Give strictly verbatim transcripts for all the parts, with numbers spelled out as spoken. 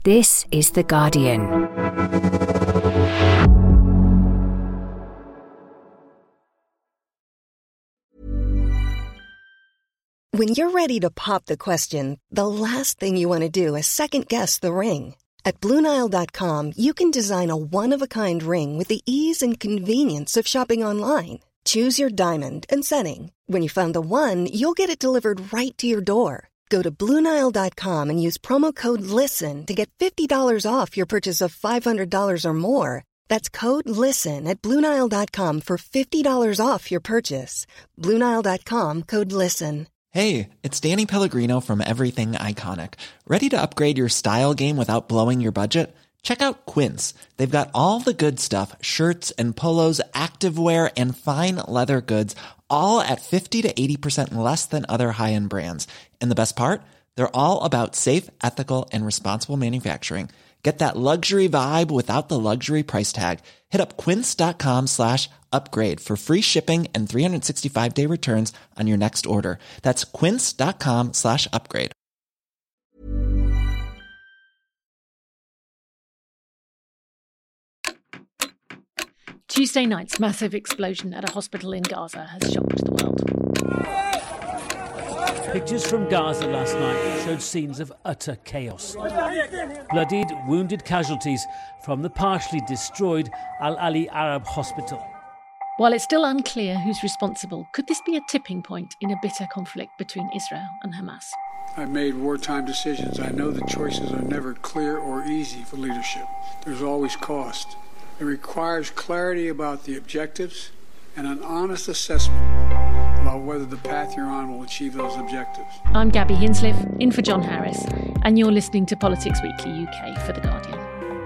This is The Guardian. When you're ready to pop the question, the last thing you want to do is second-guess the ring. At Blue Nile dot com, you can design a one-of-a-kind ring with the ease and convenience of shopping online. Choose your diamond and setting. When you find the one, you'll get it delivered right to your door. Go to Blue Nile dot com and use promo code LISTEN to get fifty dollars off your purchase of five hundred dollars or more. That's code LISTEN at Blue Nile dot com for fifty dollars off your purchase. Blue Nile dot com, code LISTEN. Hey, it's Danny Pellegrino from Everything Iconic. Ready to upgrade your style game without blowing your budget? Check out Quince. They've got all the good stuff, shirts and polos, activewear, and fine leather goods, all at fifty to eighty percent less than other high-end brands. And the best part? They're all about safe, ethical, and responsible manufacturing. Get that luxury vibe without the luxury price tag. Hit up quince.com slash upgrade for free shipping and three sixty-five day returns on your next order. That's quince.com slash upgrade. Tuesday night's massive explosion at a hospital in Gaza has shocked the world. Pictures from Gaza last night showed scenes of utter chaos. Bloodied, wounded casualties from the partially destroyed Al Ali Arab Hospital. While it's still unclear who's responsible, could this be a tipping point in a bitter conflict between Israel and Hamas? I've made wartime decisions. I know the choices are never clear or easy for leadership. There's always cost. It requires clarity about the objectives and an honest assessment about whether the path you're on will achieve those objectives. I'm Gabby Hinsliff, in for John Harris, and you're listening to Politics Weekly U K for The Guardian.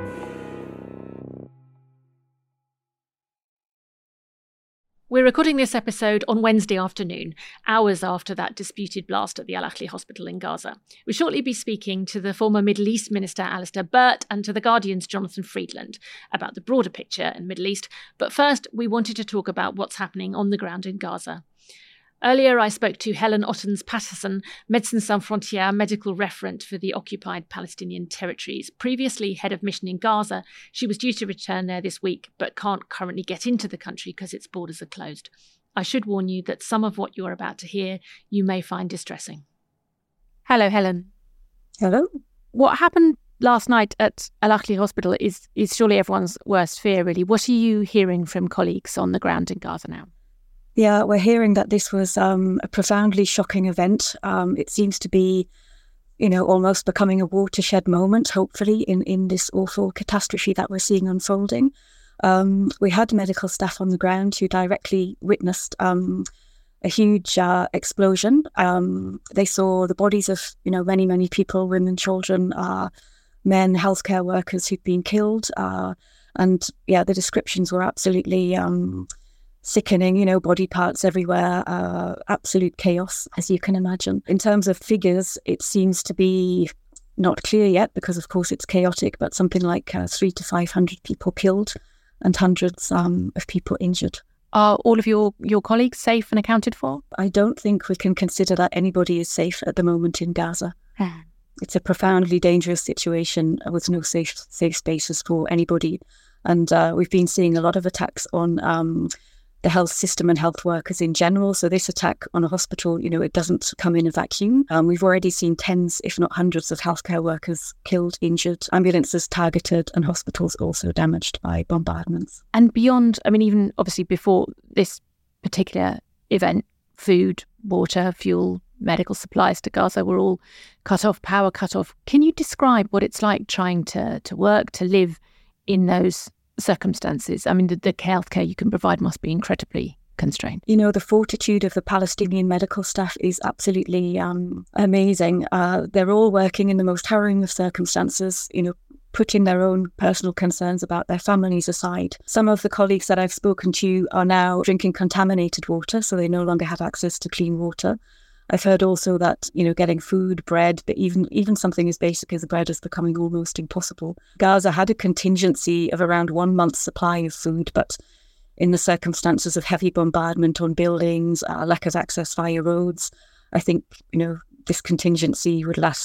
We're recording this episode on Wednesday afternoon, hours after that disputed blast at the Al Ahli Hospital in Gaza. We'll shortly be speaking to the former Middle East Minister Alistair Burt and to The Guardian's Jonathan Freedland about the broader picture in the Middle East. But first, we wanted to talk about what's happening on the ground in Gaza. Earlier, I spoke to Helen Ottens-Patterson, Médecins Sans Frontières medical referent for the occupied Palestinian territories. Previously head of mission in Gaza, she was due to return there this week, but can't currently get into the country because its borders are closed. I should warn you that some of what you're about to hear you may find distressing. Hello, Helen. Hello. What happened last night at Al Ahli Hospital is, is surely everyone's worst fear, really. What are you hearing from colleagues on the ground in Gaza now? Yeah, we're hearing that this was um, a profoundly shocking event. Um, it seems to be, you know, almost becoming a watershed moment, hopefully, in, in this awful catastrophe that we're seeing unfolding. Um, we had medical staff on the ground who directly witnessed um, a huge uh, explosion. Um, they saw the bodies of, you know, many, many people, women, children, uh, men, healthcare workers who'd been killed. Uh, and yeah, the descriptions were absolutely Um, sickening, you know, body parts everywhere, uh, absolute chaos, as you can imagine. In terms of figures, it seems to be not clear yet because, of course, it's chaotic, but something like uh, three to five hundred people killed and hundreds um, of people injured. Are all of your, your colleagues safe and accounted for? I don't think we can consider that anybody is safe at the moment in Gaza. Hmm. It's a profoundly dangerous situation with no safe safe spaces for anybody. And uh, we've been seeing a lot of attacks on um, the health system and health workers in general. So this attack on a hospital, you know, it doesn't come in a vacuum. Um, we've already seen tens, if not hundreds, of healthcare workers killed, injured, ambulances targeted, and hospitals also damaged by bombardments. And beyond, I mean, even obviously before this particular event, food, water, fuel, medical supplies to Gaza were all cut off, power cut off. Can you describe what it's like trying to, to work, to live in those circumstances? I mean, the, the healthcare you can provide must be incredibly constrained. You know, the fortitude of the Palestinian medical staff is absolutely um, amazing. Uh, they're all working in the most harrowing of circumstances, you know, putting their own personal concerns about their families aside. Some of the colleagues that I've spoken to are now drinking contaminated water, so they no longer have access to clean water. I've heard also that, you know, getting food, bread, but even even something as basic as bread is becoming almost impossible. Gaza had a contingency of around one month's supply of food, but in the circumstances of heavy bombardment on buildings, uh, lack of access via roads, I think, you know, this contingency would last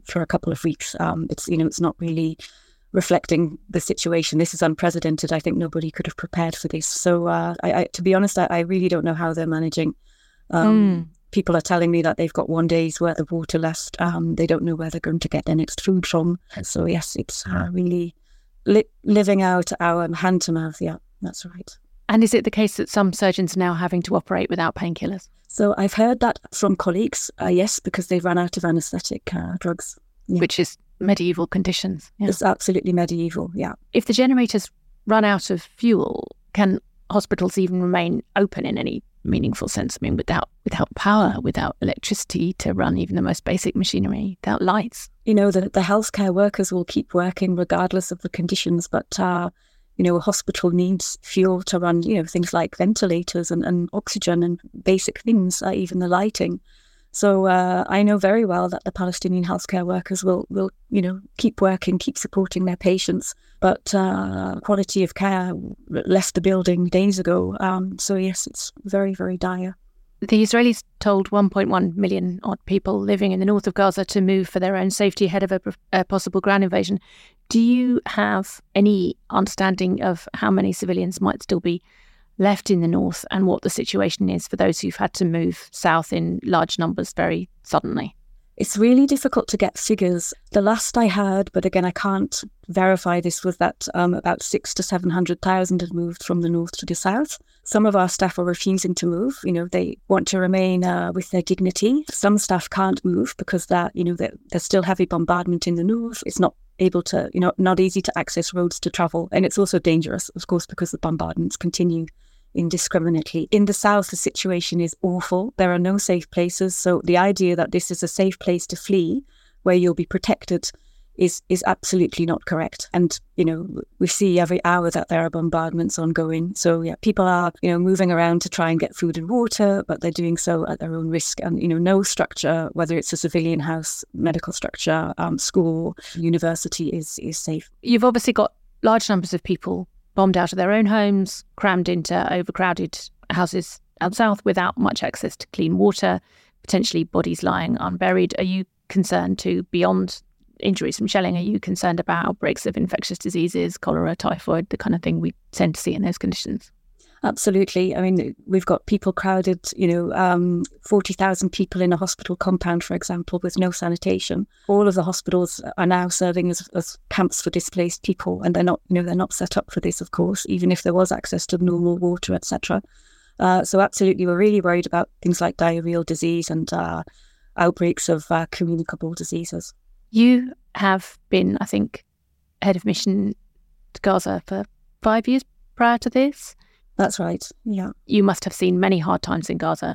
for a couple of weeks. Um, it's, you know, it's not really reflecting the situation. This is unprecedented. I think nobody could have prepared for this. So uh, I, I, to be honest, I, I really don't know how they're managing. Um, mm. People are telling me that they've got one day's worth of water left. Um, they don't know where they're going to get their next food from. So yes, it's uh, really li- living out our hand to mouth. Yeah, that's right. And is it the case that some surgeons are now having to operate without painkillers? So I've heard that from colleagues, uh, yes, because they've run out of anaesthetic uh, drugs. Yeah. Which is medieval conditions. Yeah. It's absolutely medieval, yeah. If the generators run out of fuel, can hospitals even remain open in any meaningful sense? I mean, without without power, without electricity to run even the most basic machinery, without lights. You know, the, the healthcare workers will keep working regardless of the conditions, but, uh, you know, a hospital needs fuel to run, you know, things like ventilators and, and oxygen and basic things, uh, even the lighting. So uh, I know very well that the Palestinian healthcare workers will, will, you know, keep working, keep supporting their patients. But uh, quality of care left the building days ago. Um, so yes, it's very, very dire. The Israelis told one point one million odd people living in the north of Gaza to move for their own safety ahead of a, a possible ground invasion. Do you have any understanding of how many civilians might still be left in the north and what the situation is for those who've had to move south in large numbers very suddenly? It's really difficult to get figures. The last I heard, but again, I can't verify this, was that um, about six to seven hundred thousand had moved from the north to the south. Some of our staff are refusing to move. You know, they want to remain uh, with their dignity. Some staff can't move because that, you know, there's still heavy bombardment in the north. It's not able to, you know, not easy to access roads to travel, and it's also dangerous, of course, because the bombardments continue indiscriminately. In the south, the situation is awful. There are no safe places. So the idea that this is a safe place to flee, where you'll be protected, is is absolutely not correct. And, you know, we see every hour that there are bombardments ongoing. So, yeah, people are, you know, moving around to try and get food and water, but they're doing so at their own risk. And, you know, no structure, whether it's a civilian house, medical structure, um, school, university, is is safe. You've obviously got large numbers of people bombed out of their own homes, crammed into overcrowded houses out south without much access to clean water, potentially bodies lying unburied. Are you concerned too, beyond injuries from shelling, are you concerned about outbreaks of infectious diseases, cholera, typhoid, the kind of thing we tend to see in those conditions? Absolutely. I mean, we've got people crowded, you know, um, forty thousand people in a hospital compound, for example, with no sanitation. All of the hospitals are now serving as, as camps for displaced people, and they're not, you know, they're not set up for this, of course, even if there was access to normal water, et cetera. Uh, so absolutely, we're really worried about things like diarrheal disease and uh, outbreaks of uh, communicable diseases. You have been, I think, head of mission to Gaza for five years prior to this. That's right, yeah. You must have seen many hard times in Gaza.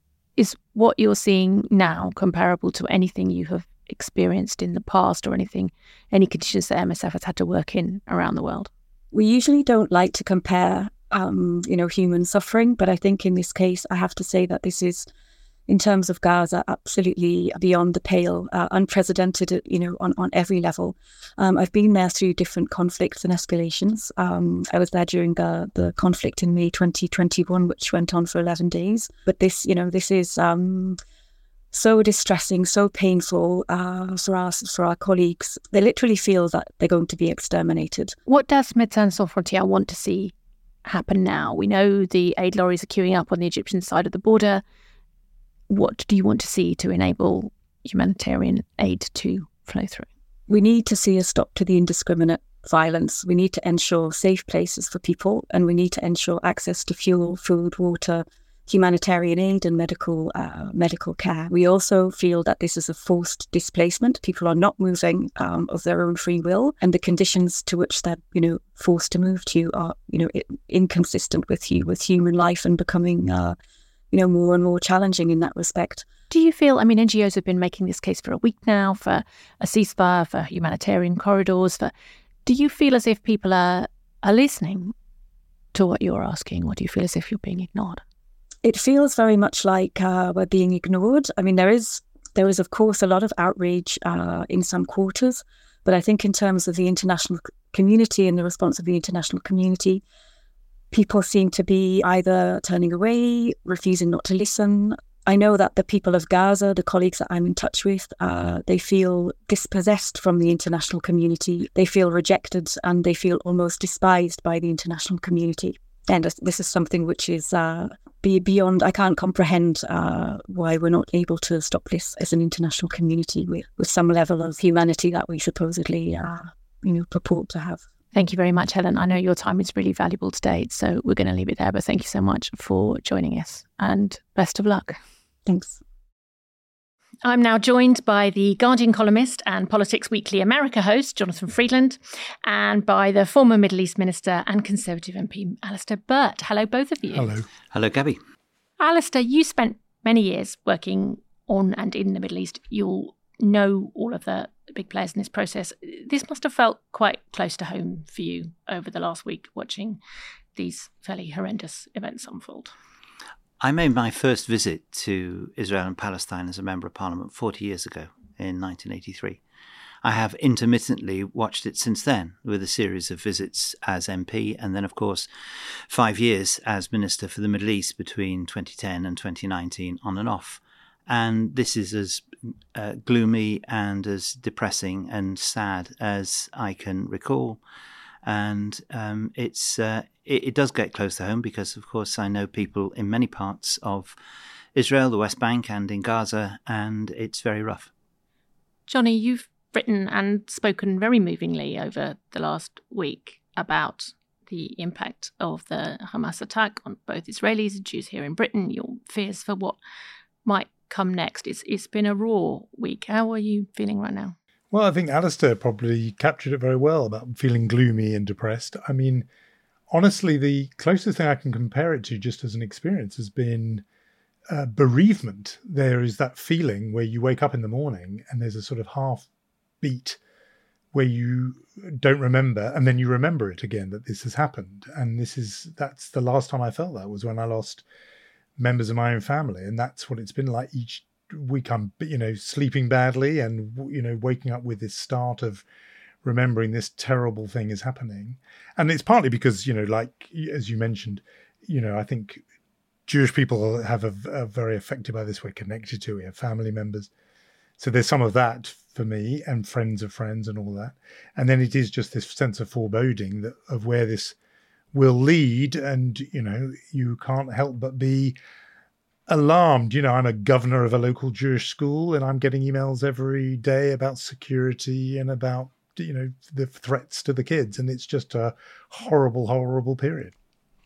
Is what you're seeing now comparable to anything you have experienced in the past, or anything, any conditions that M S F has had to work in around the world? We usually don't like to compare, um, you know, human suffering, but I think in this case, I have to say that this is, in terms of Gaza, absolutely beyond the pale, uh, unprecedented, you know, on, on every level. Um, I've been there through different conflicts and escalations. Um, I was there during uh, the conflict in May twenty twenty-one, which went on for eleven days. But this, you know, this is um, so distressing, so painful uh, for us, for our colleagues. They literally feel that they're going to be exterminated. What does Médecins Sans Frontières want to see happen now? We know the aid lorries are queuing up on the Egyptian side of the border. What do you want to see to enable humanitarian aid to flow through? We need to see a stop to the indiscriminate violence. We need to ensure safe places for people, and we need to ensure access to fuel, food, water, humanitarian aid and medical uh, medical care. We also feel that this is a forced displacement. People are not moving um, of their own free will, and the conditions to which they're, you know, forced to move to are, you know, inconsistent with you, with human life, and becoming uh, you know, more and more challenging in that respect. Do you feel, I mean, N G Os have been making this case for a week now, for a ceasefire, for humanitarian corridors, for, do you feel as if people are, are listening to what you're asking, or do you feel as if you're being ignored? It feels very much like uh, we're being ignored. I mean, there is, there is, of course, a lot of outrage uh, in some quarters, but I think in terms of the international community and the response of the international community, people seem to be either turning away, refusing not to listen. I know that the people of Gaza, the colleagues that I'm in touch with, uh, they feel dispossessed from the international community. They feel rejected and they feel almost despised by the international community. And this is something which is uh, be beyond, I can't comprehend uh, why we're not able to stop this as an international community with, with some level of humanity that we supposedly uh, you know, purport to have. Thank you very much, Helen. I know your time is really valuable today, so we're going to leave it there. But thank you so much for joining us and best of luck. Thanks. I'm now joined by the Guardian columnist and Politics Weekly America host, Jonathan Freedland, and by the former Middle East Minister and Conservative M P, Alistair Burt. Hello, both of you. Hello. Hello, Gabby. Alistair, you spent many years working on and in the Middle East. You'll know all of the big players in this process. This must have felt quite close to home for you over the last week, watching these fairly horrendous events unfold. I made my first visit to Israel and Palestine as a Member of Parliament forty years ago in nineteen eighty-three. I have intermittently watched it since then with a series of visits as M P and then, of course, five years as Minister for the Middle East between twenty ten and twenty nineteen on and off. And this is as uh, gloomy and as depressing and sad as I can recall. And um, it's uh, it, it does get close to home because, of course, I know people in many parts of Israel, the West Bank and in Gaza, and it's very rough. Johnny, you've written and spoken very movingly over the last week about the impact of the Hamas attack on both Israelis and Jews here in Britain, your fears for what might come next. It's It's been a raw week. How are you feeling right now? Well, I think Alistair probably captured it very well about feeling gloomy and depressed. I mean, honestly, the closest thing I can compare it to just as an experience has been uh, bereavement. There is that feeling where you wake up in the morning and there's a sort of half beat where you don't remember and then you remember it again that this has happened. And this is that's the last time I felt that was when I lost members of my own family. And that's what it's been like each week. I'm, you know, sleeping badly and, you know, waking up with this start of remembering this terrible thing is happening. And it's partly because, you know, like, as you mentioned, you know, I think Jewish people have a, are very affected by this. We're connected to, we have family members. So there's some of that for me and friends of friends and all that. And then it is just this sense of foreboding that of where this will lead. And, you know, you can't help but be alarmed. You know, I'm a governor of a local Jewish school and I'm getting emails every day about security and about, you know, the threats to the kids. And it's just a horrible, horrible period.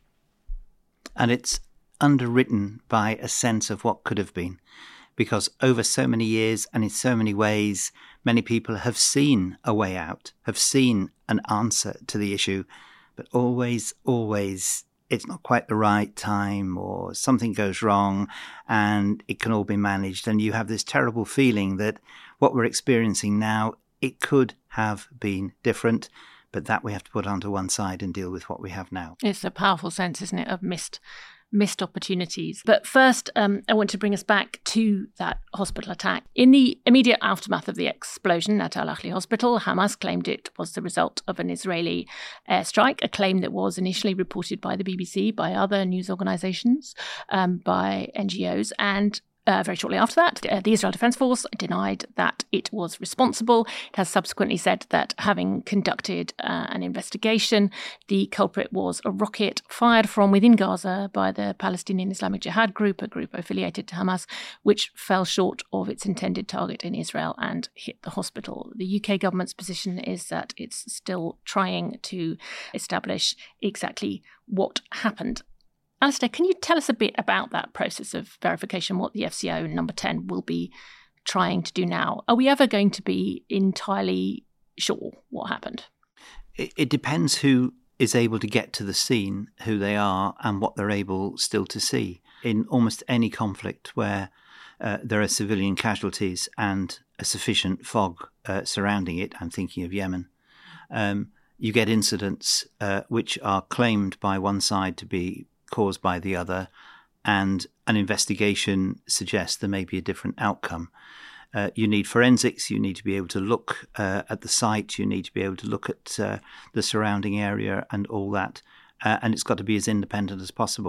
And it's underwritten by a sense of what could have been. Because over so many years and in so many ways, many people have seen a way out, have seen an answer to the issue, but always, always it's not quite the right time or something goes wrong and it can all be managed. And you have this terrible feeling that what we're experiencing now, it could have been different, but that we have to put onto one side and deal with what we have now. It's a powerful sense, isn't it, of missed missed opportunities. But first, um, I want to bring us back to that hospital attack. In the immediate aftermath of the explosion at Al-Ahli Hospital, Hamas claimed it was the result of an Israeli airstrike, a claim that was initially reported by the B B C, by other news organisations, um, by N G Os, and Uh, very shortly after that, uh, the Israel Defense Force denied that it was responsible. It has subsequently said that having conducted uh, an investigation, the culprit was a rocket fired from within Gaza by the Palestinian Islamic Jihad group, a group affiliated to Hamas, which fell short of its intended target in Israel and hit the hospital. The U K government's position is that it's still trying to establish exactly what happened. Alistair, can you tell us a bit about that process of verification, what the F C O number ten will be trying to do now? Are we ever going to be entirely sure what happened? It, it depends who is able to get to the scene, who they are, and what they're able still to see. In almost any conflict where uh, there are civilian casualties and a sufficient fog uh, surrounding it, I'm thinking of Yemen, um, you get incidents uh, which are claimed by one side to be caused by the other, and an investigation suggests there may be a different outcome. Uh, you need forensics, you need to be able to look uh, at the site, you need to be able to look at uh, the surrounding area and all that, uh, and it's got to be as independent as possible.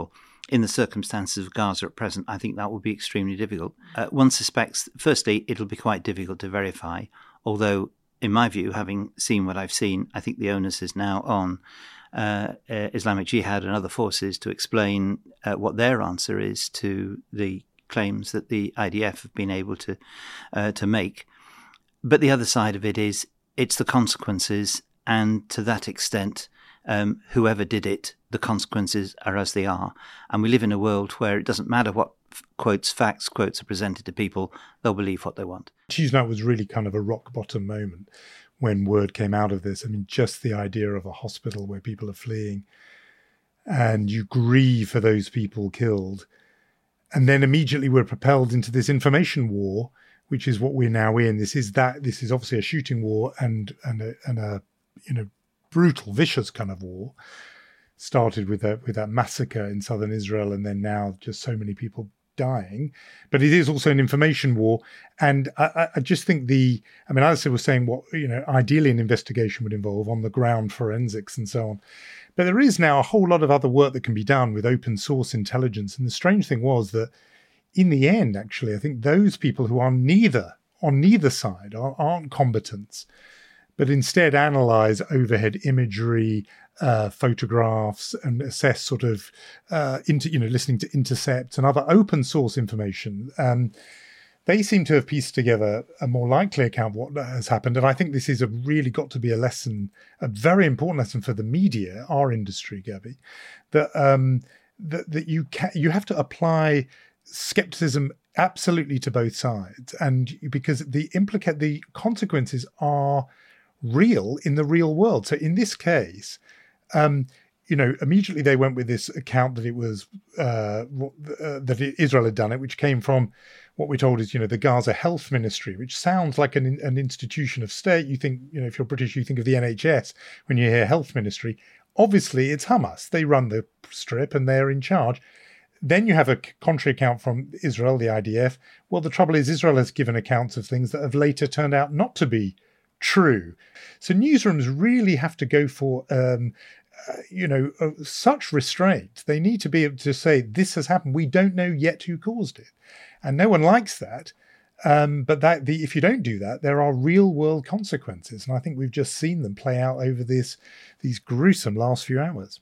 in the circumstances of Gaza at present, I think that will be extremely difficult. Uh, one suspects, firstly, it'll be quite difficult to verify, although, in my view, having seen what I've seen, I think the onus is now on uh, uh, Islamic Jihad and other forces to explain uh, what their answer is to the claims that the I D F have been able to uh, to make. But the other side of it is it's the consequences, and to that extent, um, whoever did it, the consequences are as they are. And we live in a world where it doesn't matter what quotes, facts, quotes are presented to people, they'll believe what they want. Tuesday night was really kind of a rock bottom moment when word came out of this. I mean, just the idea of a hospital where people are fleeing and you grieve for those people killed. And then immediately we're propelled into this information war, which is what we're now in. This is that. This is obviously a shooting war and and a, and a you know brutal, vicious kind of war. Started with that with that massacre in southern Israel, and then now just so many people dying. But it is also an information war, and I, I just think the. I mean, Alistair was saying what you know ideally an investigation would involve on the ground forensics and so on. But there is now a whole lot of other work that can be done with open source intelligence. And the strange thing was that in the end, actually, I think those people who are neither on neither side are, aren't combatants, but instead analyze overhead imagery, uh, photographs, and assess sort of, uh, into, you know, listening to intercepts and other open source information. Um, they seem to have pieced together a more likely account of what has happened. And I think this is a really got to be a lesson, a very important lesson for the media, our industry, Gabby, that um, that, that you ca- you have to apply skepticism absolutely to both sides, and because the implicate the consequences are real in the real world. So in this case, um, you know, immediately they went with this account that it was uh, uh, that Israel had done it, which came from what we're told is, you know, the Gaza Health Ministry, which sounds like an, an institution of state. You think, you know, if you're British, you think of the N H S when you hear Health Ministry. Obviously, it's Hamas. They run the strip and they're in charge. Then you have a contrary account from Israel, the I D F. Well, the trouble is Israel has given accounts of things that have later turned out not to be true. So newsrooms really have to go for, um, uh, you know, uh, such restraint. They need to be able to say, this has happened. We don't know yet who caused it. And no one likes that. Um, but that the, if you don't do that, there are real world consequences. And I think we've just seen them play out over this these gruesome last few hours.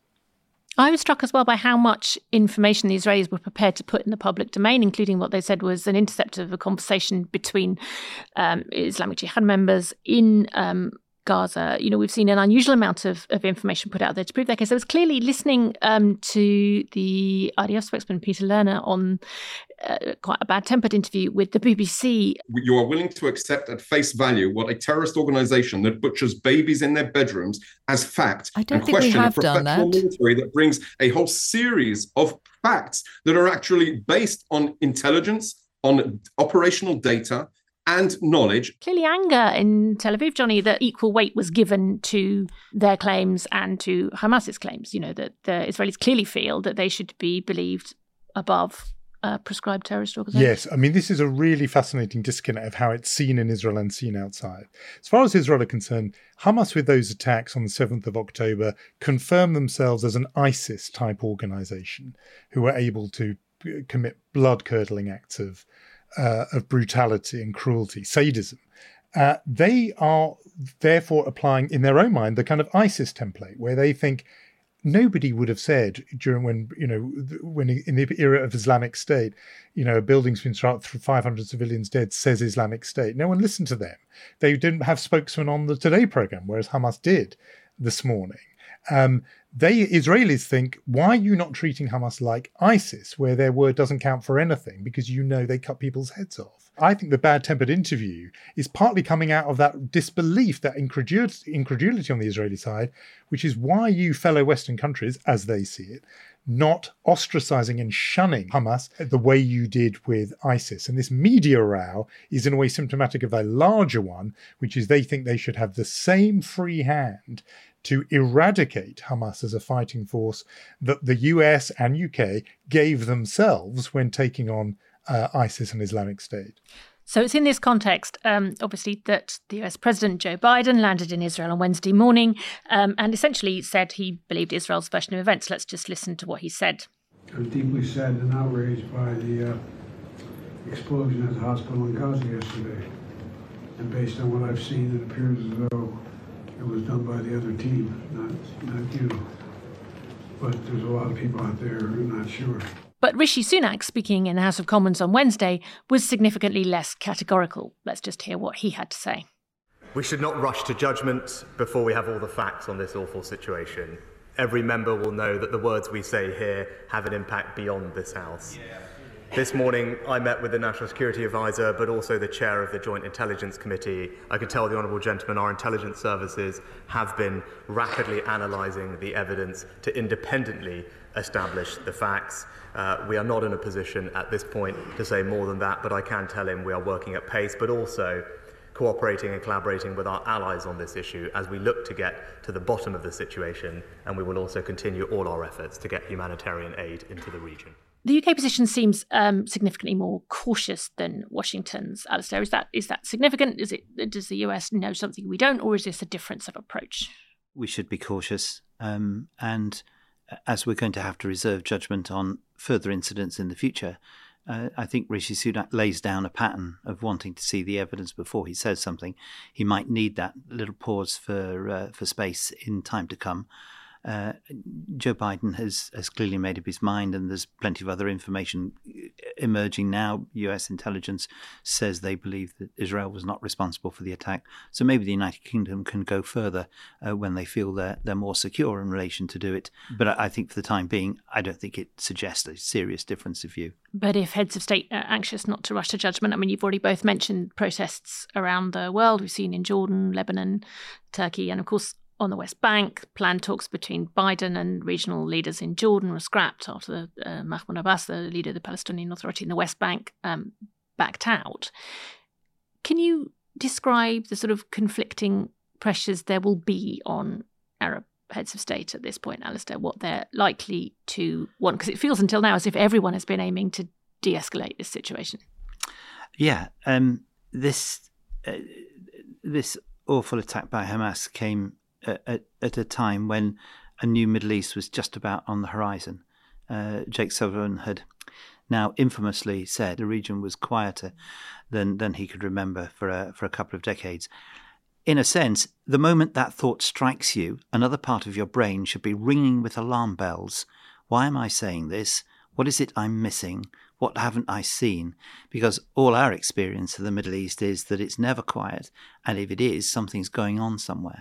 I was struck as well by how much information the Israelis were prepared to put in the public domain, including what they said was an intercept of a conversation between um, Islamic Jihad members in um, Gaza. You know, we've seen an unusual amount of, of information put out there to prove that case. I was clearly listening um, to the I D F spokesman, Peter Lerner, on uh, quite a bad-tempered interview with the B B C. You are willing to accept at face value what a terrorist organisation that butchers babies in their bedrooms as fact, I don't and think we question have a done professional that. military that brings a whole series of facts that are actually based on intelligence, on operational data, and knowledge. Clearly anger in Tel Aviv, Johnny, that equal weight was given to their claims and to Hamas's claims. You know, that the Israelis clearly feel that they should be believed above uh, prescribed terrorist organizations. Yes, I mean, this is a really fascinating disconnect of how it's seen in Israel and seen outside. As far as Israel are concerned, Hamas, with those attacks on the seventh of October, confirmed themselves as an ISIS-type organization who were able to commit blood-curdling acts of Uh, of brutality and cruelty, sadism. Uh, they are therefore applying in their own mind the kind of ISIS template where they think nobody would have said during when, you know, when in the era of Islamic State, you know, a building's been struck through five hundred civilians dead, says Islamic State. No one listened to them. They didn't have spokesmen on the Today program, whereas Hamas did this morning. Um, they Israelis think, why are you not treating Hamas like ISIS, where their word doesn't count for anything because you know they cut people's heads off? I think the bad-tempered interview is partly coming out of that disbelief, that incredulity, incredulity on the Israeli side, which is why you fellow Western countries, as they see it, not ostracizing and shunning Hamas the way you did with ISIS. And this media row is in a way symptomatic of a larger one, which is they think they should have the same free hand to eradicate Hamas as a fighting force that the U S and U K gave themselves when taking on uh, ISIS and Islamic State. So it's in this context, um, obviously, that the U S President Joe Biden landed in Israel on Wednesday morning um, and essentially said he believed Israel's version of events. Let's just listen to what he said. I was deeply saddened and outraged by the uh, explosion at the hospital in Gaza yesterday. And based on what I've seen, it appears as though it was done by the other team, not, not you. But there's a lot of people out there who are not sure. But Rishi Sunak, speaking in the House of Commons on Wednesday, was significantly less categorical. Let's just hear what he had to say. We should not rush to judgment before we have all the facts on this awful situation. Every member will know that the words we say here have an impact beyond this House. Yeah. This morning, I met with the National Security Advisor, but also the chair of the Joint Intelligence Committee. I can tell the honourable gentleman our intelligence services have been rapidly analysing the evidence to independently establish the facts. Uh, we are not in a position at this point to say more than that, but I can tell him we are working at pace, but also cooperating and collaborating with our allies on this issue as we look to get to the bottom of the situation, and we will also continue all our efforts to get humanitarian aid into the region. The U K position seems um, significantly more cautious than Washington's. Alistair, is that is that significant? Is it does the U S know something we don't, or is this a difference of approach? We should be cautious, um, and as we're going to have to reserve judgment on further incidents in the future, uh, I think Rishi Sunak lays down a pattern of wanting to see the evidence before he says something. He might need that little pause for uh, for space in time to come. Uh, Joe Biden has, has clearly made up his mind, and there's plenty of other information emerging now. U S intelligence says they believe that Israel was not responsible for the attack. So maybe the United Kingdom can go further uh, when they feel they're, they're more secure in relation to do it. But I, I think for the time being, I don't think it suggests a serious difference of view. But if heads of state are anxious not to rush to judgment, I mean, you've already both mentioned protests around the world. We've seen in Jordan, Lebanon, Turkey, and of course, on the West Bank, planned talks between Biden and regional leaders in Jordan were scrapped after uh, Mahmoud Abbas, the leader of the Palestinian Authority in the West Bank, um, backed out. Can you describe the sort of conflicting pressures there will be on Arab heads of state at this point, Alistair, what they're likely to want? Because it feels until now as if everyone has been aiming to de-escalate this situation. Yeah, um, this uh, this awful attack by Hamas came At, at a time when a new Middle East was just about on the horizon. Uh, Jake Sullivan had now infamously said the region was quieter than, than he could remember for a, for a couple of decades. In a sense, the moment that thought strikes you, another part of your brain should be ringing with alarm bells. Why am I saying this? What is it I'm missing? What haven't I seen? Because all our experience of the Middle East is that it's never quiet, and if it is, something's going on somewhere.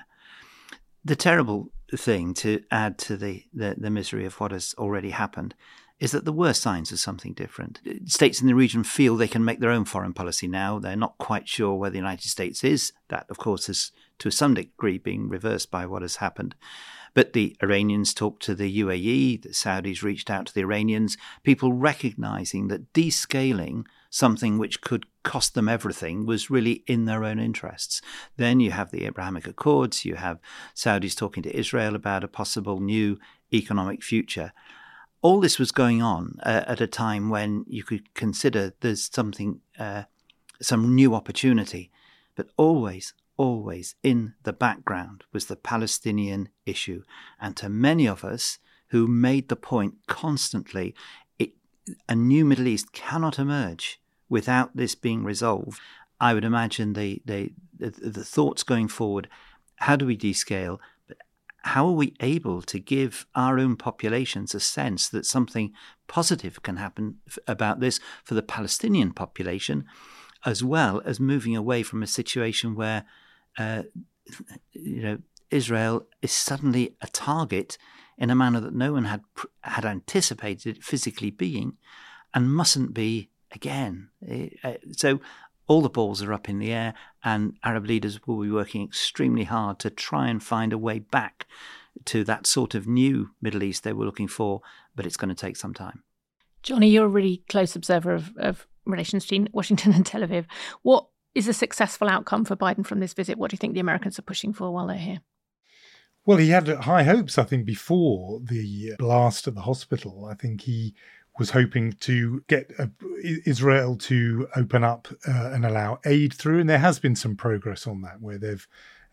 The terrible thing, to add to the, the, the misery of what has already happened, is that there were signs of something different. States in the region feel they can make their own foreign policy now. They're not quite sure where the United States is. That, of course, is to some degree being reversed by what has happened. But the Iranians talked to the U A E, the Saudis reached out to the Iranians, people recognizing that descaling something which could cost them everything was really in their own interests. Then you have the Abrahamic Accords, you have Saudis talking to Israel about a possible new economic future. All this was going on uh, at a time when you could consider there's something, uh, some new opportunity, but always, always in the background was the Palestinian issue. And to many of us who made the point constantly, it, a new Middle East cannot emerge without this being resolved. I would imagine the, the, the, the thoughts going forward, how do we descale? But how are we able to give our own populations a sense that something positive can happen about this for the Palestinian population, as well as moving away from a situation where uh, you know, Israel is suddenly a target in a manner that no one had had anticipated it physically being, and mustn't be again. So all the balls are up in the air, and Arab leaders will be working extremely hard to try and find a way back to that sort of new Middle East they were looking for, but it's going to take some time. Johnny, you're a really close observer of, of relations between Washington and Tel Aviv. What is a successful outcome for Biden from this visit? What do you think the Americans are pushing for while they're here? Well, he had high hopes, I think, before the blast at the hospital. I think he was hoping to get uh, Israel to open up uh, and allow aid through. And there has been some progress on that, where they've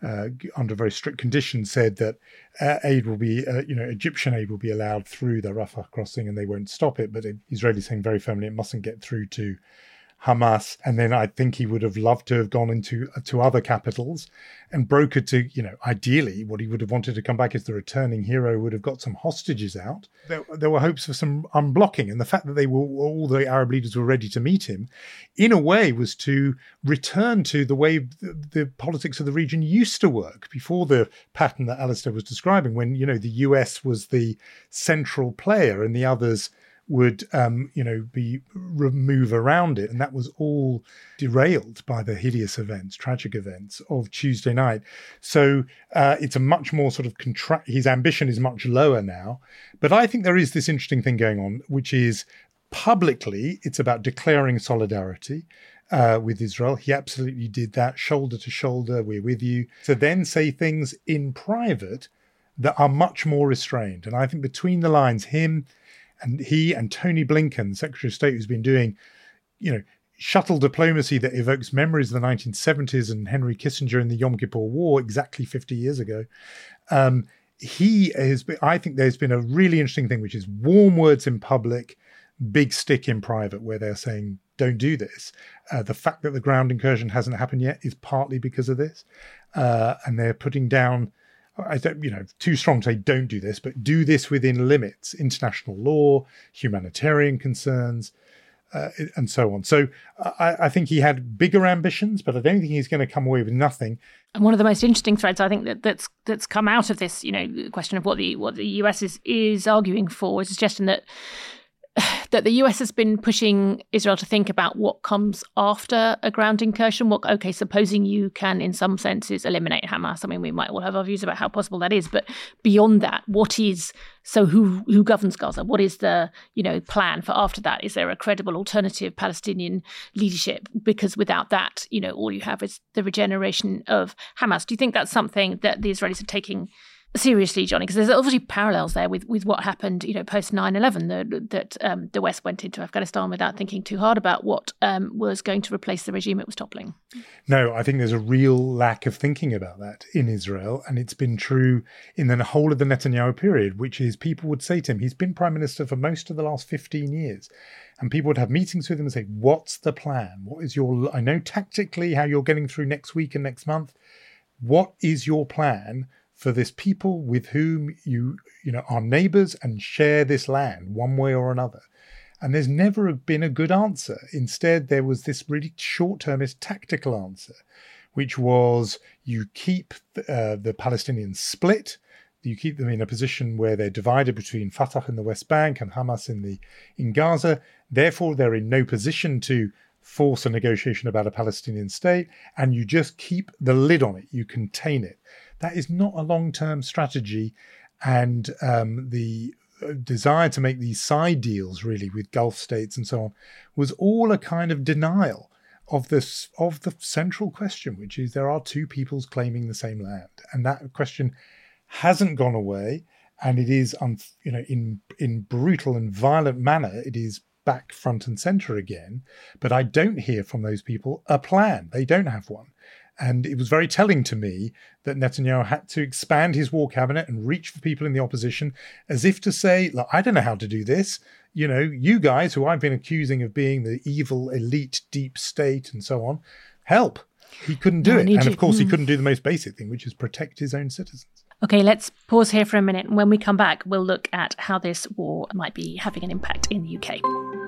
uh, under very strict conditions, said that uh, aid will be, uh, you know, Egyptian aid will be allowed through the Rafah crossing and they won't stop it. But the Israelis saying very firmly it mustn't get through to Hamas. And then I think he would have loved to have gone into to other capitals and brokered to, you know, ideally what he would have wanted to come back as the returning hero, would have got some hostages out. There, there were hopes for some unblocking. And the fact that they were, all the Arab leaders were ready to meet him, in a way was to return to the way the, the politics of the region used to work before the pattern that Alistair was describing, when, you know, the U S was the central player and the others would, um, you know, be move around it. And that was all derailed by the hideous events, tragic events of Tuesday night. So uh, it's a much more sort of, contra- his ambition is much lower now. But I think there is this interesting thing going on, which is publicly, it's about declaring solidarity uh, with Israel. He absolutely did that, shoulder to shoulder, we're with you. To then say things in private that are much more restrained. And I think between the lines, him and he and Tony Blinken, Secretary of State, who's been doing, you know, shuttle diplomacy that evokes memories of the nineteen seventies and Henry Kissinger in the Yom Kippur War exactly fifty years ago. Um, he has been, I think there's been a really interesting thing, which is warm words in public, big stick in private, where they're saying, don't do this. Uh, the fact that the ground incursion hasn't happened yet is partly because of this. Uh, and they're putting down, I don't, you know, too strong to say don't do this, but do this within limits, international law, humanitarian concerns, uh, and so on. So I, I think he had bigger ambitions, but I don't think he's going to come away with nothing. And one of the most interesting threads, I think, that, that's that's come out of this, you know, the question of what the what the U S is is arguing for, is a suggestion that that the U S has been pushing Israel to think about what comes after a ground incursion. What, okay, supposing you can, in some senses, eliminate Hamas. I mean, we might all have our views about how possible that is, but beyond that, what is, so who who governs Gaza? What is the, you know, plan for after that? Is there a credible alternative Palestinian leadership? Because without that, you know, all you have is the regeneration of Hamas. Do you think that's something that the Israelis are taking seriously, Johnny? Because there's obviously parallels there with, with what happened, you know, post nine eleven, the, that um, the West went into Afghanistan without thinking too hard about what um, was going to replace the regime it was toppling. No, I think there's a real lack of thinking about that in Israel. And it's been true in the whole of the Netanyahu period, which is people would say to him, he's been prime minister for most of the last fifteen years. And people would have meetings with him and say, what's the plan? What is your, I know tactically how you're getting through next week and next month. What is your plan for this people with whom you, you know, are neighbors and share this land one way or another? And there's never been a good answer. Instead, there was this really short-termist tactical answer, which was you keep uh, the Palestinians split, you keep them in a position where they're divided between Fatah in the West Bank and Hamas in the in Gaza. Therefore, they're in no position to force a negotiation about a Palestinian state, and you just keep the lid on it, you contain it. That is not a long-term strategy, and um, the desire to make these side deals, really, with Gulf states and so on, was all a kind of denial of this of the central question, which is there are two peoples claiming the same land, and that question hasn't gone away, and it is, um, you know, in in brutal and violent manner, it is back front and center again. But I don't hear from those people a plan. They don't have one. And it was very telling to me that Netanyahu had to expand his war cabinet and reach for people in the opposition as if to say, look, I don't know how to do this. You know, you guys who I've been accusing of being the evil elite deep state and so on, help. He couldn't do no, it. And you. of course, mm. he couldn't do the most basic thing, which is protect his own citizens. Okay, let's pause here for a minute. And when we come back, we'll look at how this war might be having an impact in the U K.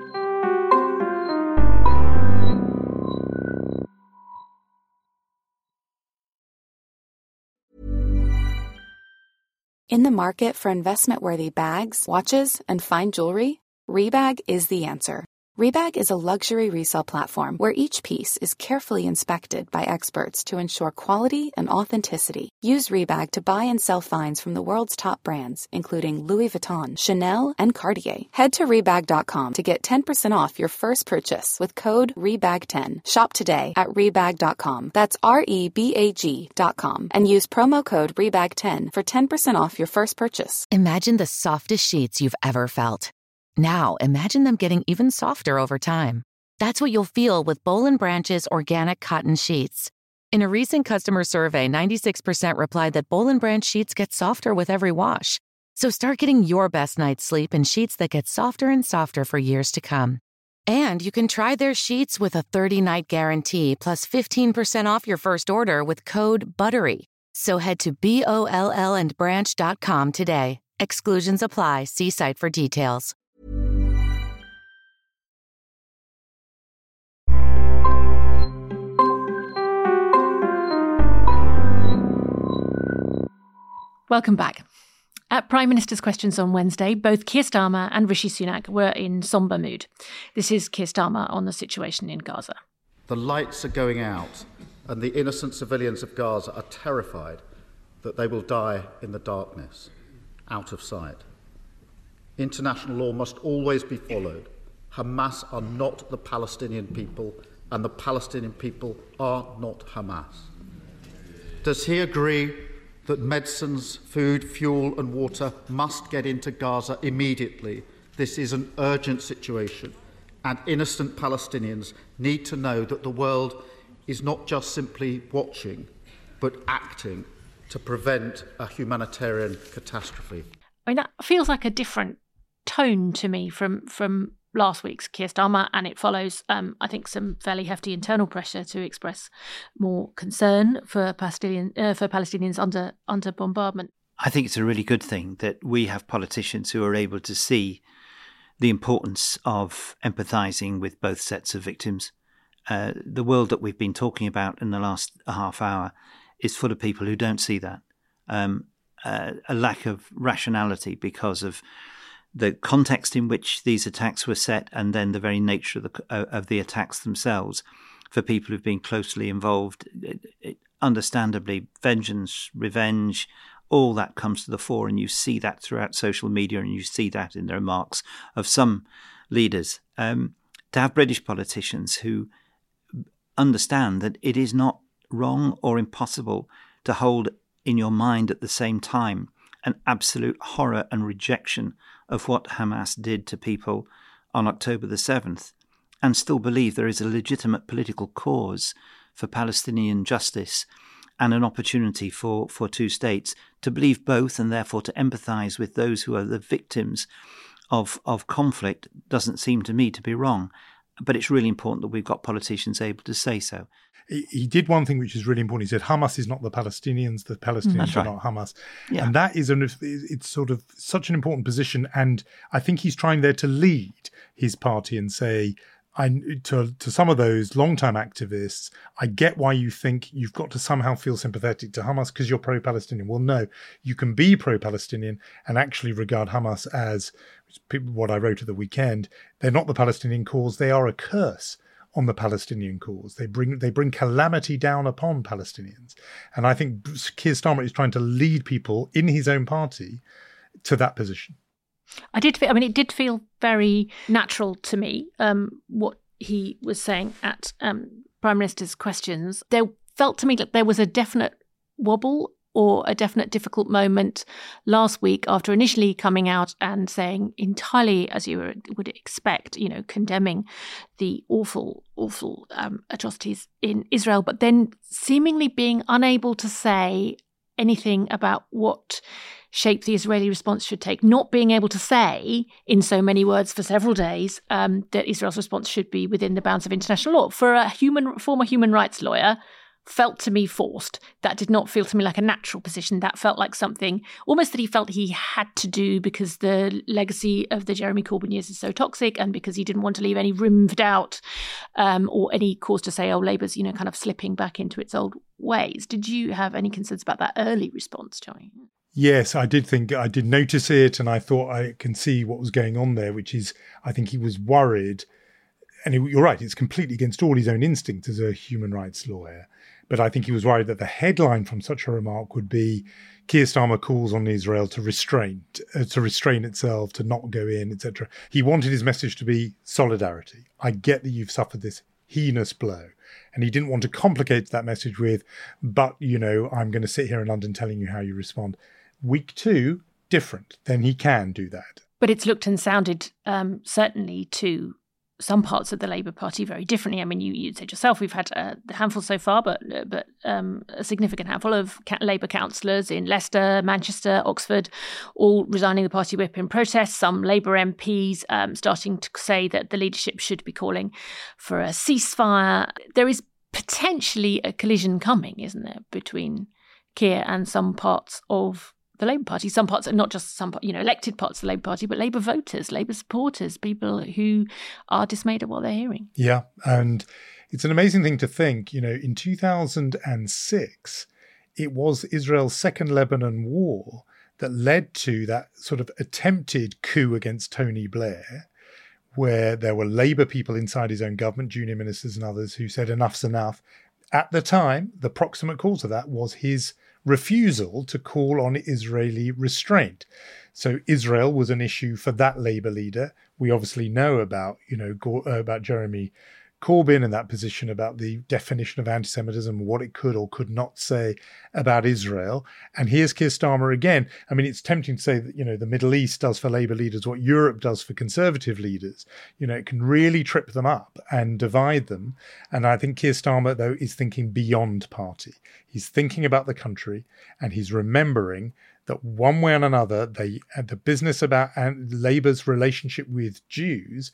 In the market for investment-worthy bags, watches, and fine jewelry, Rebag is the answer. Rebag is a luxury resale platform where each piece is carefully inspected by experts to ensure quality and authenticity. Use Rebag to buy and sell finds from the world's top brands, including Louis Vuitton, Chanel, and Cartier. Head to Rebag dot com to get ten percent off your first purchase with code Rebag ten. Shop today at Rebag dot com. That's R E B A G dot com. And use promo code Rebag ten for ten percent off your first purchase. Imagine the softest sheets you've ever felt. Now, imagine them getting even softer over time. That's what you'll feel with Boll and Branch's organic cotton sheets. In a recent customer survey, ninety-six percent replied that Boll and Branch sheets get softer with every wash. So start getting your best night's sleep in sheets that get softer and softer for years to come. And you can try their sheets with a thirty-night guarantee plus fifteen percent off your first order with code BUTTERY. So head to B O L L and branch dot com today. Exclusions apply. See site for details. Welcome back. At Prime Minister's Questions on Wednesday, both Keir Starmer and Rishi Sunak were in sombre mood. This is Keir Starmer on the situation in Gaza. The lights are going out, and the innocent civilians of Gaza are terrified that they will die in the darkness, out of sight. International law must always be followed. Hamas are not the Palestinian people, and the Palestinian people are not Hamas. Does he agree that medicines, food, fuel and water must get into Gaza immediately? This is an urgent situation, and innocent Palestinians need to know that the world is not just simply watching, but acting to prevent a humanitarian catastrophe. I mean, that feels like a different tone to me from, from last week's Keir Starmer, and it follows, um, I think, some fairly hefty internal pressure to express more concern for Palestinian uh, for Palestinians under under bombardment. I think it's a really good thing that we have politicians who are able to see the importance of empathising with both sets of victims. Uh, the world that we've been talking about in the last half hour is full of people who don't see that. Um, uh, a lack of rationality because of the context in which these attacks were set, and then the very nature of the, uh, of the attacks themselves. For people who've been closely involved, it, it, understandably, vengeance, revenge, all that comes to the fore, and you see that throughout social media, and you see that in the remarks of some leaders. Um, to have British politicians who understand that it is not wrong or impossible to hold in your mind at the same time an absolute horror and rejection of what Hamas did to people on October the seventh, and still believe there is a legitimate political cause for Palestinian justice and an opportunity for, for two states, to believe both and therefore to empathise with those who are the victims of, of conflict doesn't seem to me to be wrong. But it's really important that we've got politicians able to say so. He did one thing which is really important. He said, Hamas is not the Palestinians, the Palestinians That's are right. not Hamas. Yeah. And that is, an, it's sort of such an important position. And I think he's trying there to lead his party and say, I, to, to some of those long-time activists, I get why you think you've got to somehow feel sympathetic to Hamas because you're pro-Palestinian. Well, no, you can be pro-Palestinian and actually regard Hamas as, what I wrote at the weekend, they're not the Palestinian cause, they are a curse on the Palestinian cause. They bring they bring calamity down upon Palestinians. And I think Keir Starmer is trying to lead people in his own party to that position. I did feel, I mean, it did feel very natural to me, um, what he was saying at um, Prime Minister's Questions. There felt to me that there was a definite wobble or a definite difficult moment last week after initially coming out and saying entirely, as you would expect, you know, condemning the awful, awful um, atrocities in Israel, but then seemingly being unable to say anything about what shape the Israeli response should take, not being able to say in so many words for several days um, that Israel's response should be within the bounds of international law. For a human former human rights lawyer, felt to me forced. That did not feel to me like a natural position. That felt like something almost that he felt he had to do because the legacy of the Jeremy Corbyn years is so toxic, and because he didn't want to leave any room for doubt um, or any cause to say, oh, Labour's, you know, kind of slipping back into its old ways. Did you have any concerns about that early response, Johnny? Yes, I did think, I did notice it, and I thought I can see what was going on there, which is, I think he was worried, and he, you're right, it's completely against all his own instinct as a human rights lawyer. But I think he was worried that the headline from such a remark would be Keir Starmer calls on Israel to restrain, uh, to restrain itself, to not go in, et cetera. He wanted his message to be solidarity. I get that you've suffered this heinous blow. And he didn't want to complicate that message with, but, you know, I'm going to sit here in London telling you how you respond. Week two, different. Then he can do that. But it's looked and sounded um, certainly to some parts of the Labour Party very differently. I mean, you, you said yourself, we've had a handful so far, but but um, a significant handful of Labour councillors in Leicester, Manchester, Oxford, all resigning the party whip in protest. Some Labour M Ps um, starting to say that the leadership should be calling for a ceasefire. There is potentially a collision coming, isn't there, between Keir and some parts of the Labour Party, some parts, not just some, you know, elected parts of the Labour Party, but Labour voters, Labour supporters, people who are dismayed at what they're hearing. Yeah, and it's an amazing thing to think, you know, in two thousand six, it was Israel's second Lebanon war that led to that sort of attempted coup against Tony Blair, where there were Labour people inside his own government, junior ministers and others, who said enough's enough. At the time, the proximate cause of that was his refusal to call on Israeli restraint. So Israel was an issue for that Labour leader. We obviously know about, you know, about Jeremy Corbyn and that position about the definition of anti-Semitism, what it could or could not say about Israel. And here's Keir Starmer again. I mean, it's tempting to say that, you know, the Middle East does for Labour leaders what Europe does for Conservative leaders. You know, it can really trip them up and divide them. And I think Keir Starmer, though, is thinking beyond party. He's thinking about the country, and he's remembering that one way or another, they the business about Labour's relationship with Jews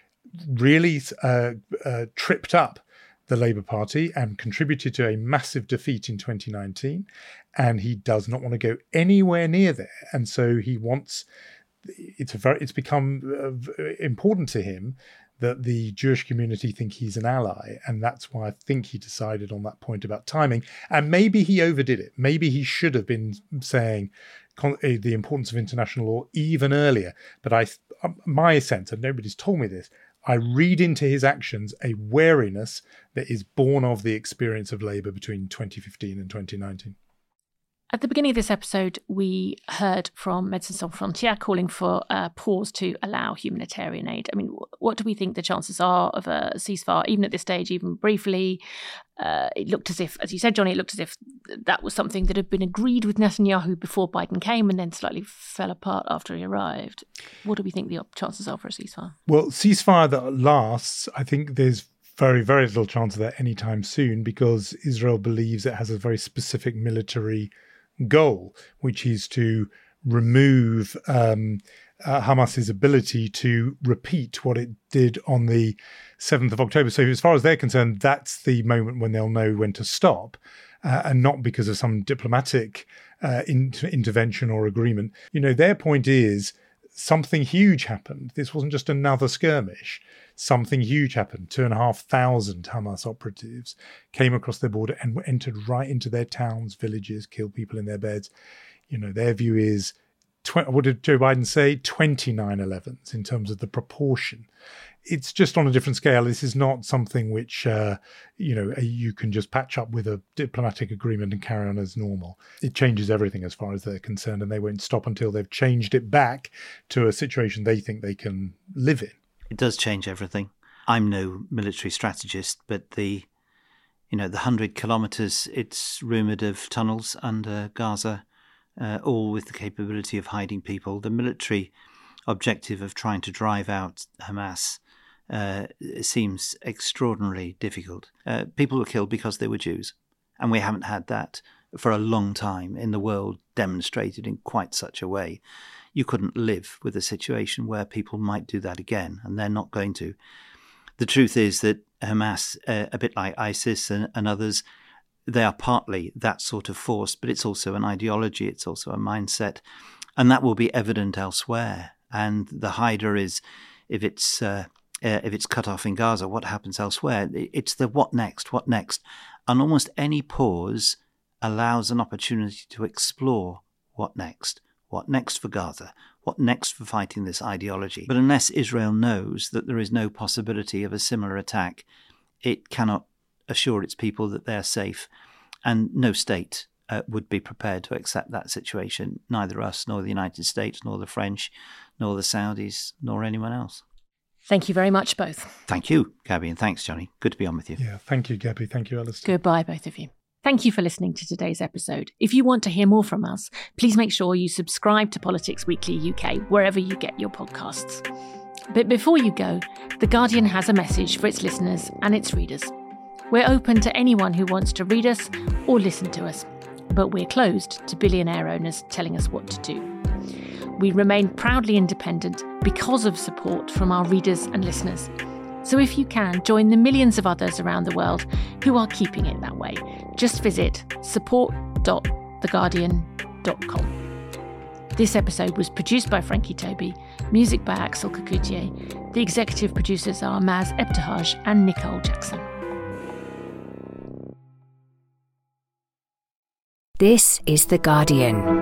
really uh, uh, tripped up the Labour Party and contributed to a massive defeat in twenty nineteen. And he does not want to go anywhere near there. And so he wants, it's a very, it's become uh, important to him that the Jewish community think he's an ally. And that's why I think he decided on that point about timing. And maybe he overdid it. Maybe he should have been saying con- the importance of international law even earlier. But I, my sense, and nobody's told me this, I read into his actions a wariness that is born of the experience of Labour between twenty fifteen and twenty nineteen. At the beginning of this episode, we heard from Médecins Sans Frontières calling for a pause to allow humanitarian aid. I mean, what do we think the chances are of a ceasefire, even at this stage, even briefly? Uh, it looked as if, as you said, Johnny, it looked as if that was something that had been agreed with Netanyahu before Biden came and then slightly fell apart after he arrived. What do we think the chances are for a ceasefire? Well, ceasefire that lasts, I think there's very, very little chance of that anytime soon, because Israel believes it has a very specific military goal, which is to remove um, uh, Hamas's ability to repeat what it did on the seventh of October. So as far as they're concerned, that's the moment when they'll know when to stop, uh, and not because of some diplomatic uh, inter- intervention or agreement. You know, their point is something huge happened. This wasn't just another skirmish. Something huge happened. Two and a half thousand Hamas operatives came across their border and entered right into their towns, villages, killed people in their beds. You know, their view is, tw- what did Joe Biden say? twenty nine elevens in terms of the proportion. It's just on a different scale. This is not something which, uh, you know, you can just patch up with a diplomatic agreement and carry on as normal. It changes everything as far as they're concerned, and they won't stop until they've changed it back to a situation they think they can live in. It does change everything. I'm no military strategist, but the, you know, the hundred kilometres it's rumoured of tunnels under Gaza, uh, all with the capability of hiding people. The military objective of trying to drive out Hamas uh, seems extraordinarily difficult. Uh, people were killed because they were Jews, and we haven't had that for a long time in the world demonstrated in quite such a way. You couldn't live with a situation where people might do that again, and they're not going to. The truth is that Hamas, uh, a bit like ISIS and, and others, they are partly that sort of force, but it's also an ideology, it's also a mindset, and that will be evident elsewhere. And the hider is, if it's uh, uh, if it's cut off in Gaza, what happens elsewhere? It's the what next, what next? And almost any pause allows an opportunity to explore what next. What next for Gaza? What next for fighting this ideology? But unless Israel knows that there is no possibility of a similar attack, it cannot assure its people that they're safe. And no state uh, would be prepared to accept that situation, neither us, nor the United States, nor the French, nor the Saudis, nor anyone else. Thank you very much, both. Thank you, Gabby, and thanks, Johnny. Good to be on with you. Yeah, thank you, Gabby. Thank you, Alistair. Goodbye, both of you. Thank you for listening to today's episode. If you want to hear more from us, please make sure you subscribe to Politics Weekly U K wherever you get your podcasts. But before you go, The Guardian has a message for its listeners and its readers. We're open to anyone who wants to read us or listen to us, but we're closed to billionaire owners telling us what to do. We remain proudly independent because of support from our readers and listeners. So if you can, join the millions of others around the world who are keeping it that way. Just visit support dot the guardian dot com. This episode was produced by Frankie Toby, music by Axel Kacoutié. The executive producers are Maz Ebtehaj and Nicole Jackson. This is The Guardian.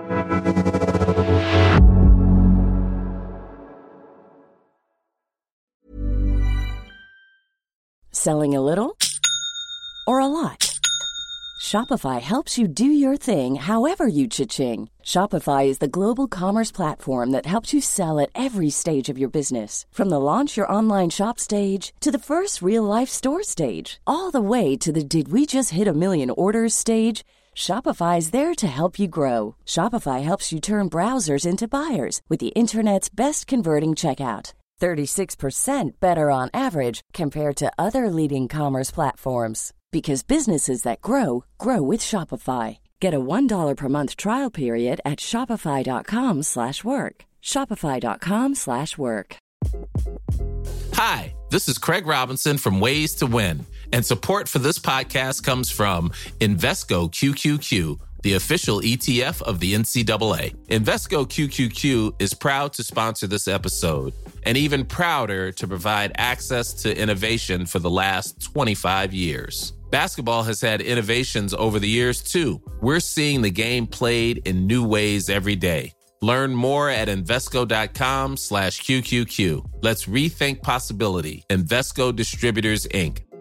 Selling a little or a lot? Shopify helps you do your thing however you cha-ching. Shopify is the global commerce platform that helps you sell at every stage of your business. From the launch your online shop stage to the first real-life store stage, all the way to the did we just hit a million orders stage. Shopify is there to help you grow. Shopify helps you turn browsers into buyers with the internet's best converting checkout. thirty-six percent better on average compared to other leading commerce platforms. Because businesses that grow, grow with Shopify. Get a one dollar per month trial period at shopify.com slash work. Shopify.com slash work. Hi, this is Craig Robinson from Ways to Win. And support for this podcast comes from Invesco Q Q Q, the official E T F of the N C double A. Invesco Q Q Q is proud to sponsor this episode, and even prouder to provide access to innovation for the last twenty-five years. Basketball has had innovations over the years, too. We're seeing the game played in new ways every day. Learn more at Invesco.com slash QQQ. Let's rethink possibility. Invesco Distributors, Incorporated.